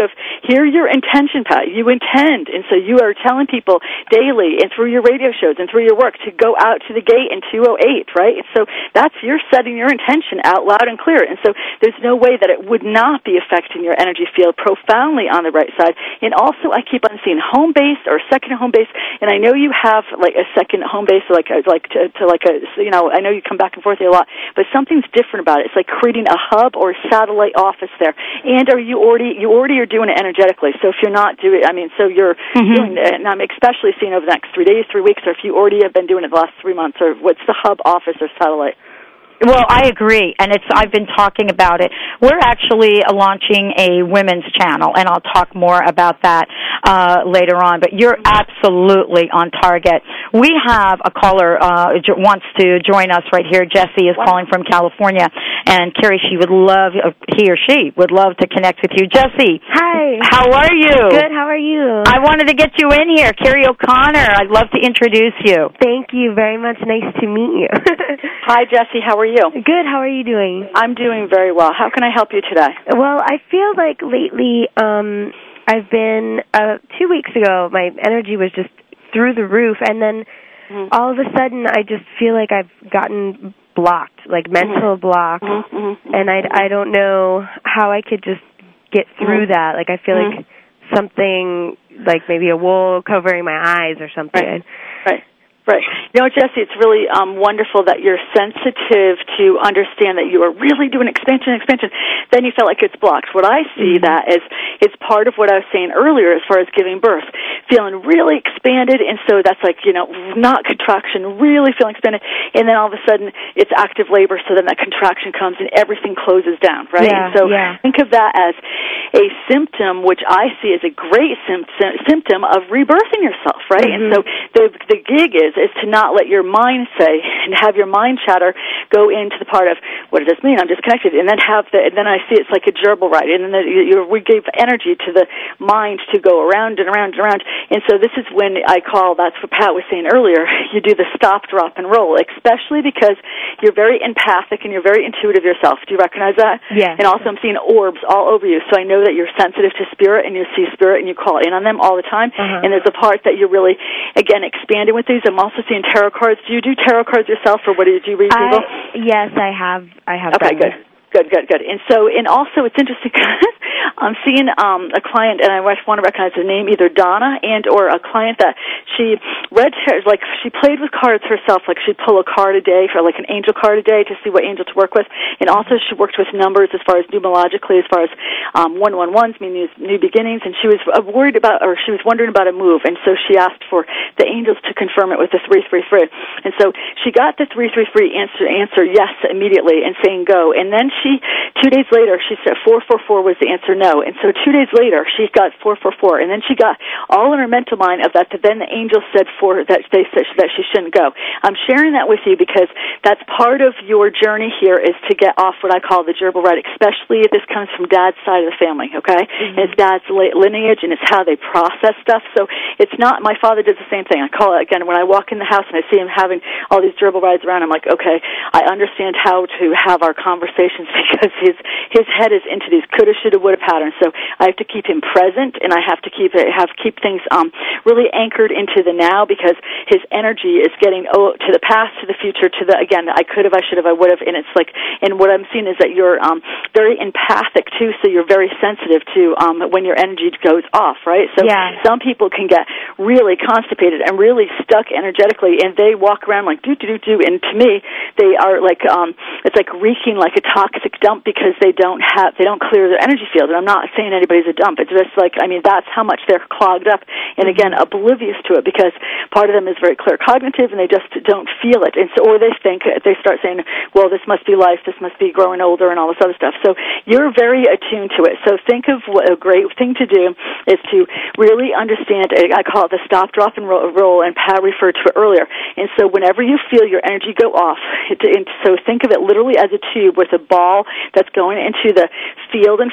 of, hear your intention, Pat. You intend, and so you are telling people daily and through your radio shows and through your work to go out to the gate in two oh eight, right? And so that's, you're setting your intention out loud and clear. And so there's no way that it would not be affecting your energy field profoundly on the right side. And also, I keep on seeing home base or second home base, and I know you have like a second home base, like a, like to, to like a, you know, I know you come back and forth here a lot, but something's different about it. It's like creating a hub or a satellite office there. And are you already, you already are doing it energetically. So if you're not doing, I mean, so you're mm-hmm. doing it, and I'm especially seeing over the next three days, three weeks, or if you already have been doing it the last three months, or what's the hub, office, or satellite? Well, I agree, and it's I've been talking about it. We're actually launching a women's channel, and I'll talk more about that uh, later on, but you're absolutely on target. We have a caller uh, wants to join us right here. Jesse is calling from California, and Carrie, she would love, he or she would love to connect with you. Jesse. Hi. How are you? Good, how are you? I wanted to get you in here. Carrie O'Connor, I'd love to introduce you. Thank you very much. Nice to meet you. Hi, Jesse. How are you? Good. How are you doing? I'm doing very well. How can I help you today? Well, I feel like lately um, I've been, uh, two weeks ago, my energy was just through the roof, and then mm-hmm. all of a sudden I just feel like I've gotten blocked, like mental mm-hmm. block, mm-hmm. and I, I don't know how I could just get through mm-hmm. that. Like I feel mm-hmm. like something, like maybe a wool covering my eyes or something. Right. Right. Right. You know, Jesse, it's really um, wonderful that you're sensitive to understand that you are really doing expansion, expansion. Then you feel like it's blocked. What I see mm-hmm. that is, it's part of what I was saying earlier as far as giving birth. Feeling really expanded, and so that's like, you know, not contraction, really feeling expanded, and then all of a sudden it's active labor, so then that contraction comes and everything closes down, right? Yeah, and so yeah. think of that as a symptom, which I see as a great symptom, symptom of rebirthing yourself, right? Mm-hmm. And so the the gig is, is to not let your mind say and have your mind chatter go into the part of, what does this mean? I'm disconnected. And then have the, and then I see it's like a gerbil ride. And then the, you, we gave energy to the mind to go around and around and around. And so this is when I call, that's what Pat was saying earlier, you do the stop, drop, and roll, especially because you're very empathic and you're very intuitive yourself. Do you recognize that? Yeah. And also I'm seeing orbs all over you. So I know that you're sensitive to spirit and you see spirit and you call in on them all the time. Uh-huh. And there's a part that you're really, again, expanding with these. I'm also seeing tarot cards. Do you do tarot cards yourself, or what do you do? You read people? I, yes, I have. I have. Okay, good. Them. Good, good, good. And so, and also it's interesting because I'm seeing um, a client, and I want to recognize the name, either Donna and or a client that she read, like she played with cards herself, like she'd pull a card a day for like an angel card a day to see what angel to work with. And also she worked with numbers as far as numerologically, as far as um, one one ones, meaning new beginnings. And she was worried about, or she was wondering about a move. And so she asked for the angels to confirm it with the three three three. And so she got the three three three answer, answer yes immediately and saying go. And then she, two days later, she said four four four was the answer no. And so two days later, she got four four four. And then she got all in her mental mind of that, that then the angel said four, that they said that she shouldn't go. I'm sharing that with you because that's part of your journey here, is to get off what I call the gerbil ride, especially if this comes from Dad's side of the family, okay? Mm-hmm. And it's Dad's lineage, and it's how they process stuff. So it's not, my father does the same thing. I call it, again, when I walk in the house and I see him having all these gerbil rides around, I'm like, okay, I understand how to have our conversations, because his his head is into these coulda, shoulda, woulda patterns. So I have to keep him present, and I have to keep it, have keep things um really anchored into the now, because his energy is getting oh to the past, to the future, to the, again, I could have, I should have, I would have, and it's like, and what I'm seeing is that you're um very empathic too, so you're very sensitive to um when your energy goes off, right? So yeah. Some people can get really constipated and really stuck energetically, and they walk around like do do do do, and to me they are like um it's like reeking like a toxic dump, because they don't have, they don't clear their energy field. And I'm not saying anybody's a dump. It's just like, I mean, that's how much they're clogged up, and again, oblivious to it, because part of them is very clear cognitive, and they just don't feel it. And so, or they think, they start saying, well, this must be life, this must be growing older, and all this other stuff. So you're very attuned to it. So think of what a great thing to do is to really understand, I call it the stop, drop, and roll, and Pat referred to it earlier. And so whenever you feel your energy go off, it, and so think of it literally as a tube with a ball that's going into the field in front of us,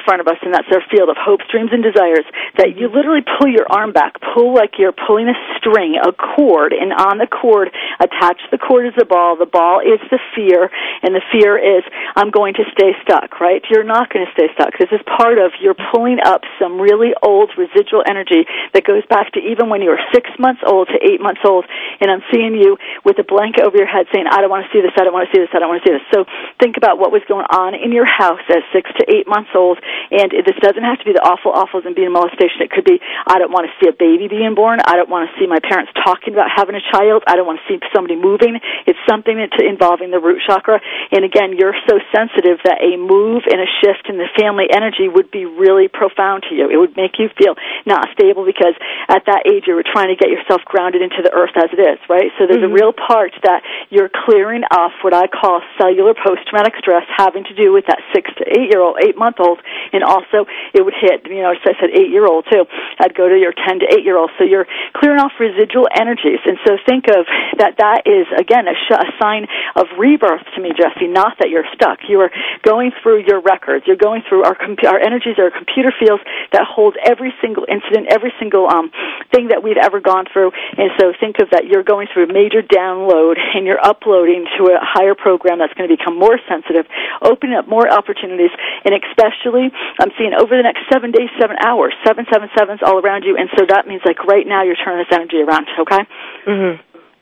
and that's their field of hopes, dreams, and desires, that you literally pull your arm back, pull like you're pulling a string, a cord, and on the cord, attach the cord is the ball. The ball is the fear, and the fear is, I'm going to stay stuck, right? You're not going to stay stuck. This is part of, you're pulling up some really old residual energy that goes back to even when you were six months old to eight months old, and I'm seeing you with a blanket over your head saying, I don't want to see this, I don't want to see this, I don't want to see this. So think about what was going on in your house as six to eight months old, and this doesn't have to be the awful awfuls and being molestation. It could be, I don't want to see a baby being born, I don't want to see my parents talking about having a child, I don't want to see somebody moving. It's something that's involving the root chakra, and again, you're so sensitive that a move and a shift in the family energy would be really profound to you. It would make you feel not stable because at that age you were trying to get yourself grounded into the earth as it is, right? So there's mm-hmm. a real part that you're clearing off what I call cellular post-traumatic stress having to do with that six to eight-year-old, eight-month-old, and also it would hit, you know, as I said, eight-year-old too. I'd go to your ten to eight-year-old. So you're clearing off residual energies, and so think of that that is, again, a, sh- a sign of rebirth to me, Jesse, not that you're stuck. You are going through your records. You're going through our com- our energies are computer fields that hold every single incident, every single um, thing that we've ever gone through, and so think of that you're going through a major download, and you're uploading to a higher program that's going to become more sensitive, opening up more opportunities, and especially, I'm seeing over the next seven days, seven hours, seven, seven, sevens all around you, and so that means, like, right now you're turning this energy around, okay? Mm-hmm.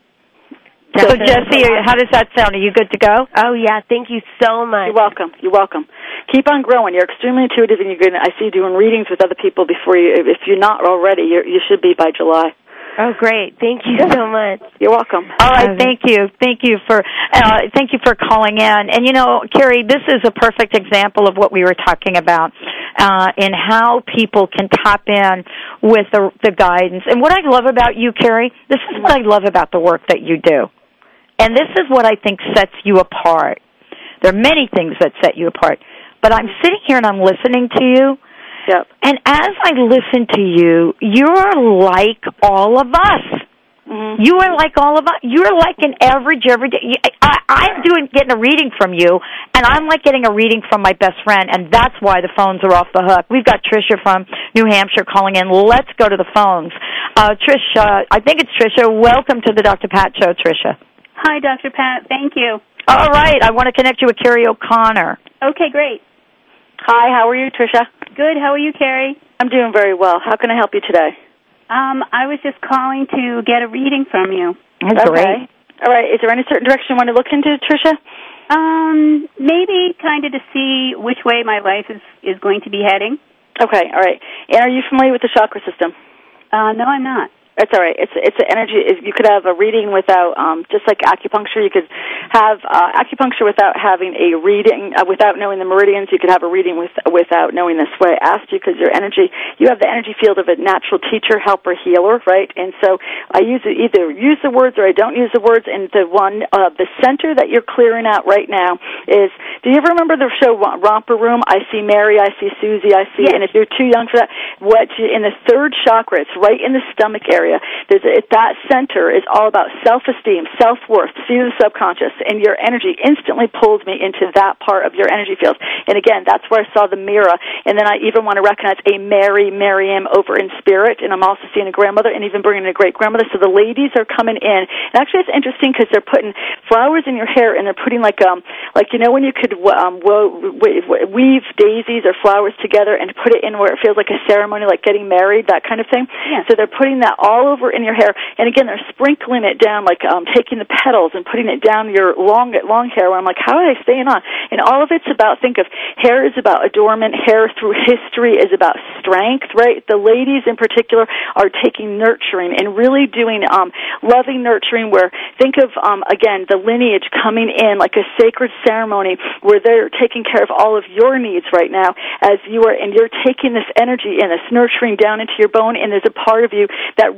So, so Jesse, how does that sound? Are you good to go? Oh, yeah. Thank you so much. You're welcome. You're welcome. Keep on growing. You're extremely intuitive, and you're good. I see you doing readings with other people before you. If you're not already, you're, you should be by July. Oh, great. Thank you so much. You're welcome. All right, thank you. Thank you for uh, thank you for calling in. And, you know, Carrie, this is a perfect example of what we were talking about uh, in how people can tap in with the, the guidance. And what I love about you, Carrie, this is what I love about the work that you do. And this is what I think sets you apart. There are many things that set you apart. But I'm sitting here and I'm listening to you. Yep. And as I listen to you, you're like all of us. Mm-hmm. You are like all of us. You're like an average everyday. I, I'm doing getting a reading from you, and I'm like getting a reading from my best friend, and that's why the phones are off the hook. We've got Tricia from New Hampshire calling in. Let's go to the phones. Uh, Tricia, I think it's Tricia. Welcome to the Doctor Pat Show, Tricia. Hi, Doctor Pat. Thank you. All right. I want to connect you with Carrie O'Connor. Okay, great. Hi, how are you, Tricia? Good. How are you, Carrie? I'm doing very well. How can I help you today? Um, I was just calling to get a reading from you. That's okay. Great. All right. Is there any certain direction you want to look into, Tricia? Um, maybe kind of to see which way my life is, is going to be heading. Okay. All right. And are you familiar with the chakra system? Uh, no, I'm not. That's all right. It's it's an energy. You could have a reading without, um, just like acupuncture. You could have uh, acupuncture without having a reading, uh, without knowing the meridians. You could have a reading with without knowing this. What I asked you, because your energy, you have the energy field of a natural teacher, helper, healer, right? And so I use it, either use the words or I don't use the words. And the one, uh, the center that you're clearing out right now is. Do you ever remember the show Romper Room? I see Mary, I see Susie, I see. Yes. And if you're too young for that, what you, in the third chakra, it's right in the stomach area. There's a, that center is all about self-esteem, self-worth, see the subconscious, and your energy instantly pulls me into that part of your energy field. And again, that's where I saw the mirror. And then I even want to recognize a Mary, Miriam over in spirit, and I'm also seeing a grandmother and even bringing a great-grandmother. So the ladies are coming in. And actually, it's interesting because they're putting flowers in your hair, and they're putting like um like you know when you could um weave daisies or flowers together and put it in where it feels like a ceremony, like getting married, that kind of thing. Yeah. So they're putting that all over in your hair, and again, they're sprinkling it down, like um, taking the petals and putting it down your long, long hair. Where I'm like, how are they staying on? And all of it's about. Think of hair is about adornment. Hair through history is about strength, right? The ladies in particular are taking nurturing and really doing um, loving nurturing. Where think of um, again the lineage coming in like a sacred ceremony, where they're taking care of all of your needs right now as you are, and you're taking this energy and this nurturing down into your bone. And there's a part of you that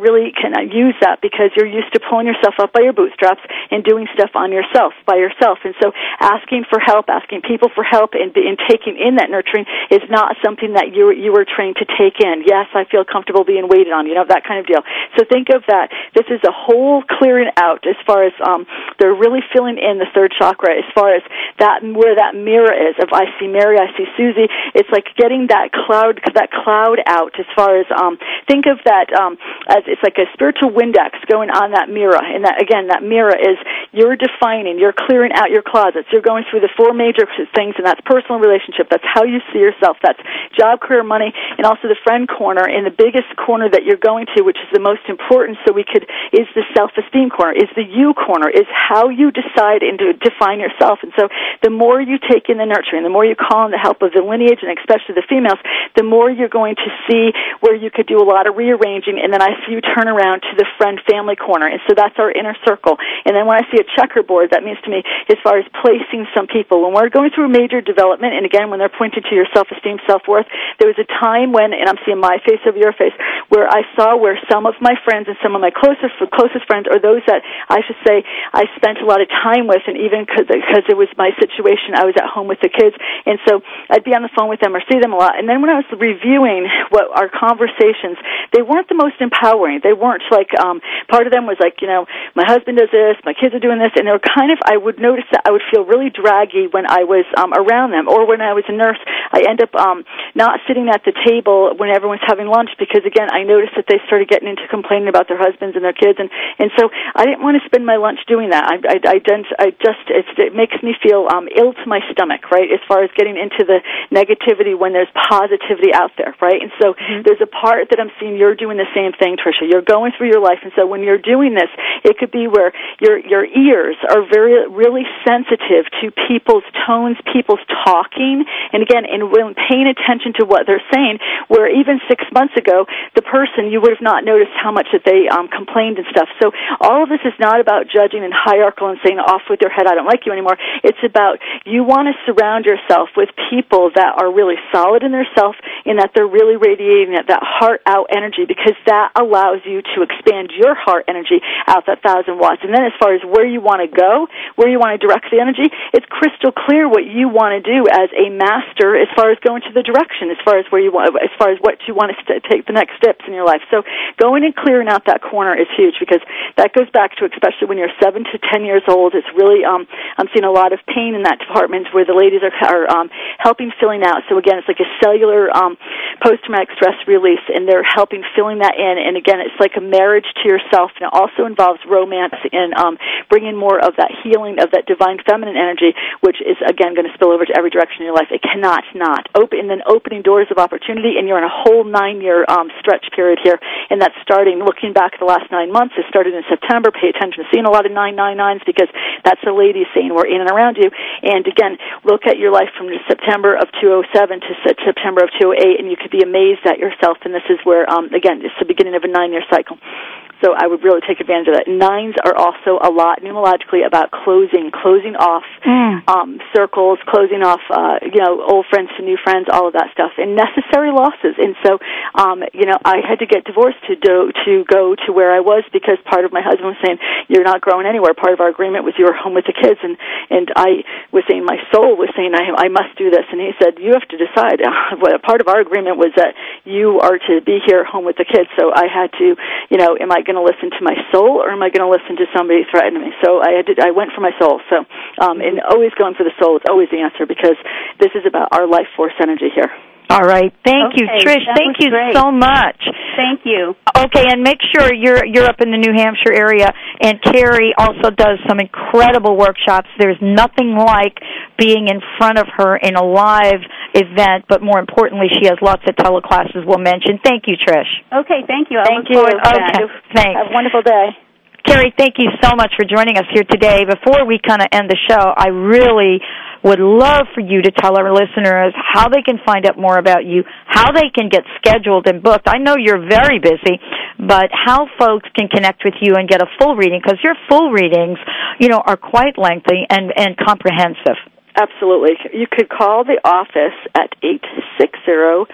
really can use that because you're used to pulling yourself up by your bootstraps and doing stuff on yourself, by yourself. And so asking for help, asking people for help, and, and taking in that nurturing is not something that you you were trained to take in. Yes, I feel comfortable being waited on, you know, that kind of deal. So think of that. This is a whole clearing out as far as um, they're really filling in the third chakra as far as that where that mirror is. If I see Mary, I see Susie, it's like getting that cloud that cloud out as far as, um, think of that um, as it's like a spiritual Windex going on that mirror. And that, again, that mirror is you're defining, you're clearing out your closets. You're going through the four major things, and that's personal relationship. That's how you see yourself. That's job, career, money, and also the friend corner. And the biggest corner that you're going to, which is the most important, so we could, is the self-esteem corner, is the you corner, is how you decide and to define yourself. And so the more you take in the nurturing, the more you call in the help of the lineage, and especially the females, the more you're going to see where you could do a lot of rearranging. And then I see you turn around to the friend family corner. And so that's our inner circle. And then when I see a checkerboard, that means to me, as far as placing some people, when we're going through a major development, and again, when they're pointing to your self-esteem, self-worth, there was a time when, and I'm seeing my face over your face, where I saw where some of my friends and some of my closest closest friends, or those that I should say I spent a lot of time with, and even because it was my situation, I was at home with the kids, and so I'd be on the phone with them or see them a lot. And then when I was reviewing what our conversations, they weren't the most empowering. They weren't like, um, part of them was like, you know, my husband does this, my kids are doing this, and they were kind of, I would notice that I would feel really draggy when I was um, around them, or when I was a nurse, I end up um, not sitting at the table when everyone's having lunch, because again, I noticed that they started getting into complaining about their husbands and their kids, and, and so I didn't want to spend my lunch doing that. I, I, I, didn't, I just, it's, it makes me feel um, ill to my stomach, right, as far as getting into the negativity when there's positivity out there, right? And so mm-hmm. there's a part that I'm seeing you're doing the same thing, Tricia. You're going through your life, and so when you're doing this, it could be where your your ears are very, really sensitive to people's tones, people's talking, and again, and when paying attention to what they're saying, where even six months ago, the person, you would have not noticed how much that they um, complained and stuff. So all of this is not about judging and hierarchical and saying, off with your head, I don't like you anymore. It's about you want to surround yourself with people that are really solid in their self, and that they're really radiating that, that heart-out energy, because that allows you to expand your heart energy out that thousand watts. And then as far as where you want to go, where you want to direct the energy, it's crystal clear what you want to do as a master as far as going to the direction, as far as where you want, as far as what you want to st- take the next steps in your life. So going and clearing out that corner is huge, because that goes back to, especially when you're seven to ten years old, it's really, um, I'm seeing a lot of pain in that department where the ladies are, are um, helping filling out. So again, it's like a cellular um, post-traumatic stress release, and they're helping filling that in. And again, it's like a marriage to yourself, and it also involves romance and um, bringing more of that healing of that divine feminine energy, which is again going to spill over to every direction in your life. It cannot not open, and then opening doors of opportunity. And you're in a whole nine-year um, stretch period here, and that's starting. Looking back at the last nine months, it started in September. Pay attention to seeing a lot of nine nine nines, because that's the ladies saying we're in and around you. And again, look at your life from September of two thousand seven to September of two thousand eight, and you could be amazed at yourself. And this is where, um, again, it's the beginning of a nine-year cycle. So I would really take advantage of that. Nines are also a lot numerologically about closing, closing off mm. um, circles, closing off, uh, you know, old friends to new friends, all of that stuff, and necessary losses. And so, um, you know, I had to get divorced to do, to go to where I was, because part of my husband was saying, you're not growing anywhere. Part of our agreement was you were home with the kids, and, and I was saying, my soul was saying, I, I must do this. And he said, you have to decide. Well, part of our agreement was that you are to be here home with the kids. So I had to, you know, am I going to listen to my soul, or am I going to listen to somebody threatening me? So I had to, I went for my soul. So, um, and always going for the soul is always the answer, because this is about our life force energy here. All right. Thank okay, you, Trish. Thank you great. so much. Thank you. Okay, and make sure you're you're up in the New Hampshire area. And Carrie also does some incredible workshops. There's nothing like being in front of her in a live event, but more importantly, she has lots of teleclasses we'll mention. Thank you, Trish. Okay, thank you. I thank look you. forward to okay, that. thanks. Have a wonderful day. Carrie, thank you so much for joining us here today. Before we kind of end the show, I really would love for you to tell our listeners how they can find out more about you, how they can get scheduled and booked. I know you're very busy, but how folks can connect with you and get a full reading, because your full readings, you know, are quite lengthy and, and comprehensive. Absolutely. You could call the office at eight six zero,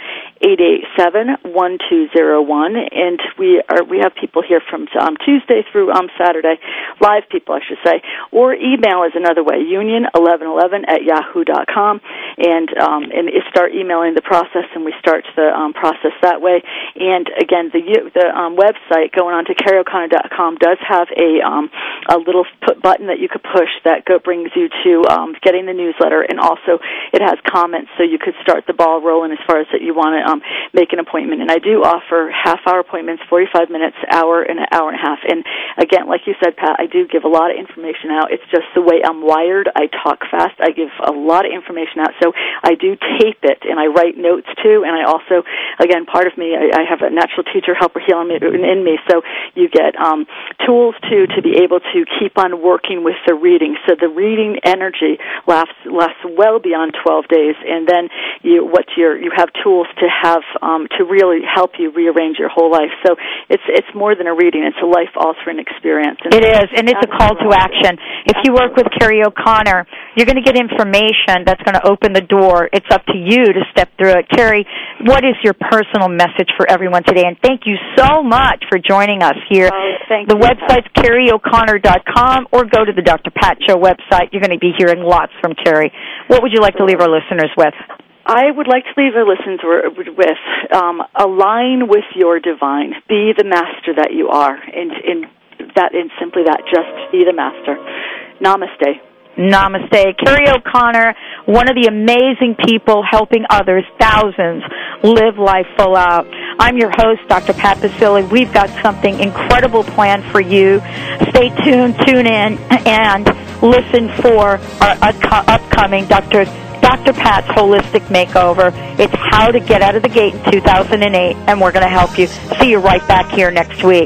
eight eight seven, one two zero one. And we are we have people here from um, Tuesday through um, Saturday, live people, I should say. Or email is another way, union eleven eleven at yahoo dot com. And, um, and start emailing the process, and we start the um, process that way. And, again, the the um, website, going on to Carrie O'Connor dot com, does have a um, a little put button that you could push that go, brings you to um, getting the newsletter, and also it has comments, so you could start the ball rolling as far as that you want to um, make an appointment. And I do offer half-hour appointments, forty-five minutes, hour, and an hour and a half. And, again, like you said, Pat, I do give a lot of information out. It's just the way I'm wired. I talk fast. I give a lot of information out. So I do tape it, and I write notes, too. And I also, again, part of me, I, I have a natural teacher, helper, healer in me. So you get um, tools, too, to be able to keep on working with the reading. So the reading energy lasts, lasts well beyond twelve days. And then you what you're, you have tools to have um, to really help you rearrange your whole life. So it's it's more than a reading. It's a life-altering experience. And it is, and it's a call to action. If you work with Carrie O'Connor, you're going to get information that's going to open the door. It's up to you to step through it. Carrie, what is your personal message for everyone today? And thank you so much for joining us here. Oh, thank the you. website's Carrie O'Connor dot com, or go to the Doctor Pat Show website. You're going to be hearing lots from Carrie. What would you like to leave our listeners with? I would like to leave our listeners with um, align with your divine. Be the master that you are. And, and that, and simply that, just be the master. Namaste. Namaste. Carrie O'Connor, one of the amazing people helping others, thousands, live life full out. I'm your host, Doctor Pat Baccili. We've got something incredible planned for you. Stay tuned, tune in, and listen for our upcoming Doctor Doctor Pat's Holistic Makeover. It's how to get out of the gate in two thousand eight, and we're going to help you. See you right back here next week.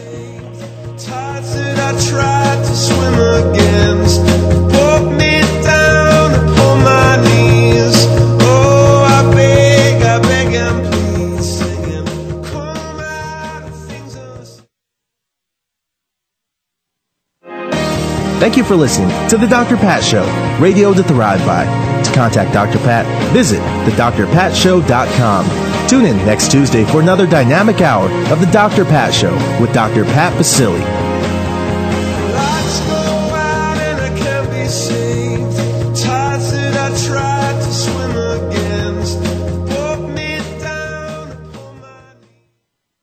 I tried to swim against, broke me down upon my knees. Oh, I beg, I beg and please, singing, come out of things unseen. Thank you for listening to The Doctor Pat Show, radio to thrive by. To contact Doctor Pat, visit the dr pat show dot com. Tune in next Tuesday for another dynamic hour of The Doctor Pat Show with Doctor Pat Baccili.